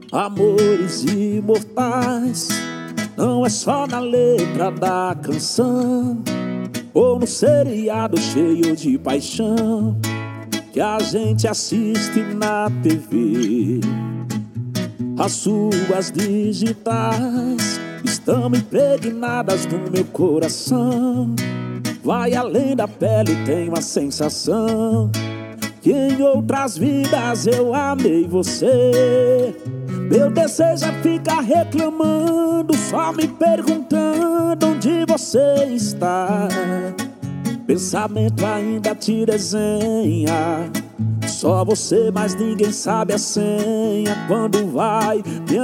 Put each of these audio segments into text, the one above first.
Amores imortais não é só na letra da canção ou no seriado cheio de paixão que a gente assiste na TV. As suas digitais estão impregnadas no meu coração. Vai além da pele, tenho a sensação que em outras vidas eu amei você. Meu desejo é ficar reclamando, só me perguntando onde você está. Pensamento ainda te desenha, só você, mas ninguém sabe a senha. Quando vai me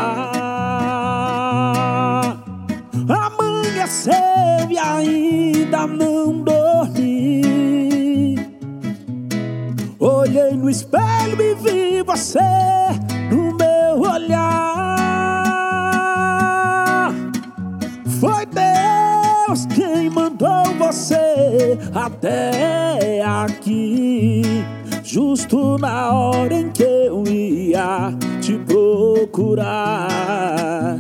amar? Amanheceu e ainda não dormi. Olhei no espelho e vi você no meu olhar. Foi Deus quem mandou você até aqui, justo na hora em que eu ia te procurar.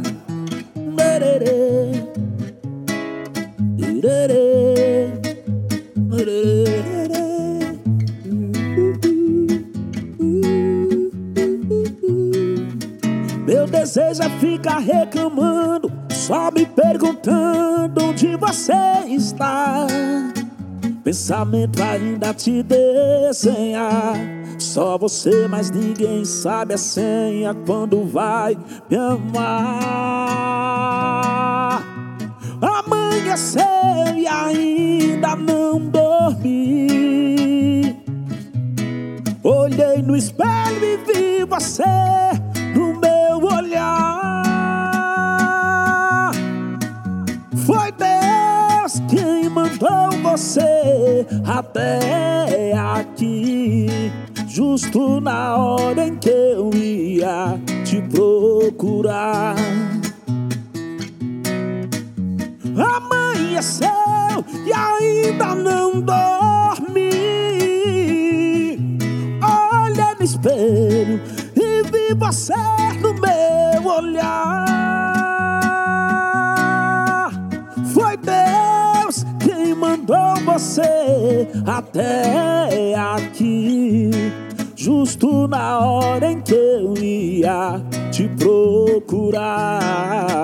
Meu desejo é ficar reclamando, só me perguntando onde você está. Pensamento ainda te desenha, só você, mas ninguém sabe a senha. Quando vai me amar? Amanheceu e ainda não dormi. Olhei no espelho e vi você no meu olhar. Foi Deus quem mandou você até aqui, justo na hora em que eu ia te procurar. Amanheceu e ainda não dormi. Olhei no espelho e vi você no meu olhar. Foi Deus quem mandou você até aqui, justo na hora em que eu ia te procurar.